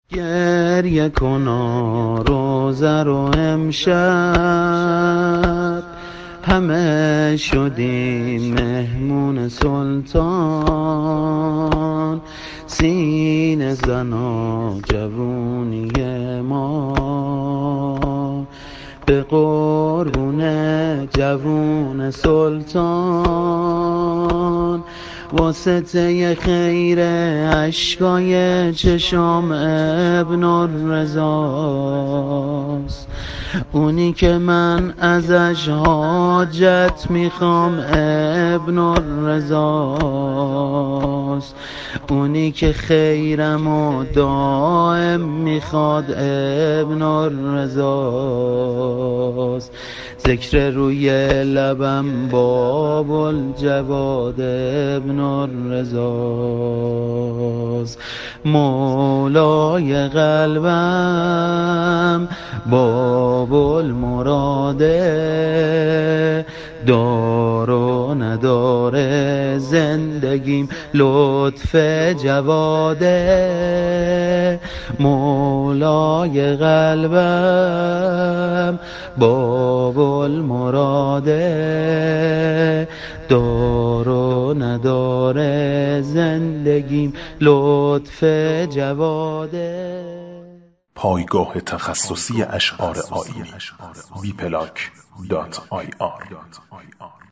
گریه کنا روزه رو امشب، همه شدیم مهمون سلطان. سینه زنا جوونی ما، به قربون جوون سلطان. واسطه خیر اشکای چشام ابن الرضاست، اونی که من ازش حاجت میخوام ابن الرضاست، اونی که خیرمو دائم میخواد ابن الرضاست. ذکر روی لبم باب الجواد ابن الرضاست. مولای قلبم باب المراده، دار و نداره زندگیم لطف جواده. مولای قلبم باب المراده، دار و نداره زندگیم لطف جواده. پایگاه تخصصی اشعار آیینی bplank.ir